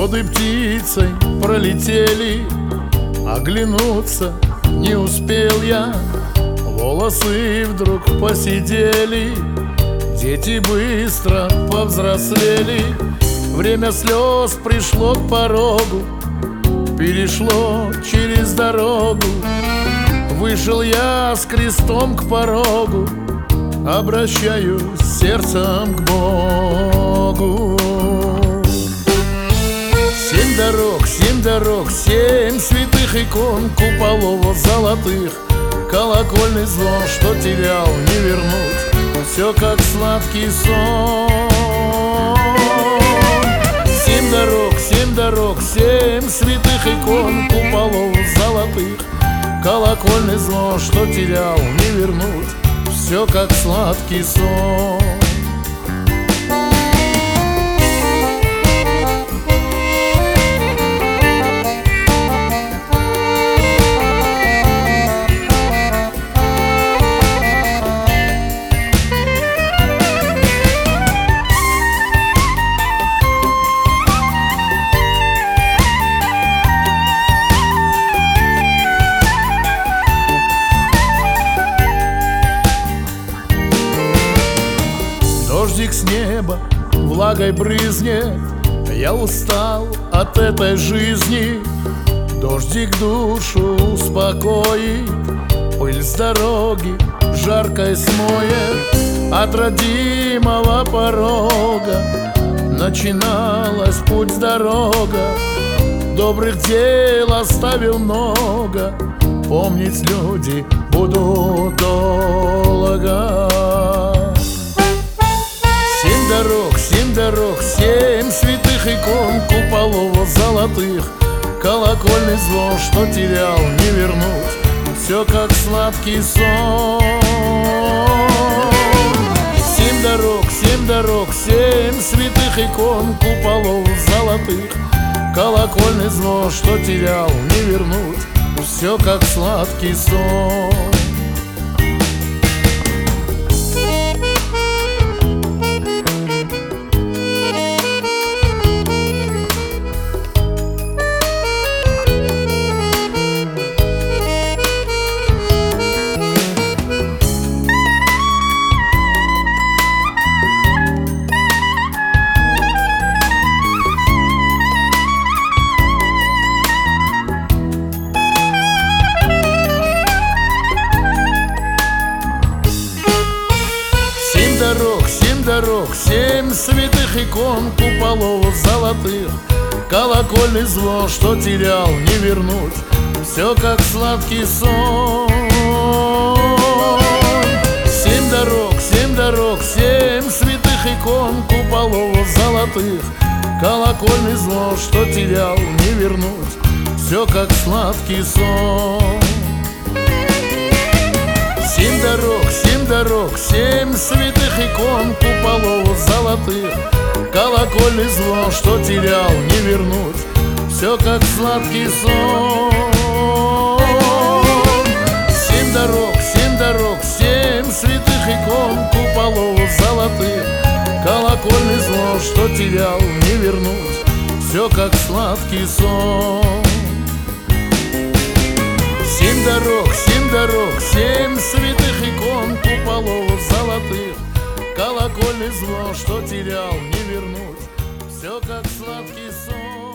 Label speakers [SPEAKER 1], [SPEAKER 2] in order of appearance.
[SPEAKER 1] Годы птицей пролетели, оглянуться не успел я. Волосы вдруг посидели, дети быстро повзрослели. Время слез пришло к порогу, перешло через дорогу. Вышел я с крестом к порогу, обращаюсь сердцем к Богу. Семь дорог, 7 святых икон, куполов золотых, колокольный звон, что терял, не вернуть, все как сладкий сон. 7 дорог, 7 святых икон, куполов золотых, колокольный звон, что терял, не вернуть, все как сладкий сон. Дождик с неба влагой брызнет, я устал от этой жизни. Дождик душу успокоит, пыль с дороги жаркой смоет. От родимого порога начиналась путь-дорога, добрых дел оставил много, помнить люди будут долго. 7 дорог, 7 святых икон, куполов золотых, колокольный звон, что терял, не вернуть, все как сладкий сон. 7 дорог, 7 святых икон, куполов золотых, колокольный звон, что терял, не вернуть, все как сладкий сон. Семь дорог, 7 святых икон, куполов золотых, колокольный звон, что терял, не вернуть, все как сладкий сон. 7 дорог, 7 святых икон, куполов золотых, колокольный звон, что терял, не вернуть, все как сладкий сон. 7 дорог, 7 святых икон, куполов золотых, колокольный звон, что терял, не вернуть, все как сладкий сон. 7 дорог, 7 святых икон, куполов золотых, колокольный звон, что терял, не вернуть, все как сладкий сон. 7 дорог, 7 святых икон, куполов золотых, колокольный звон, что терял, не вернуть, все как сладкий сон.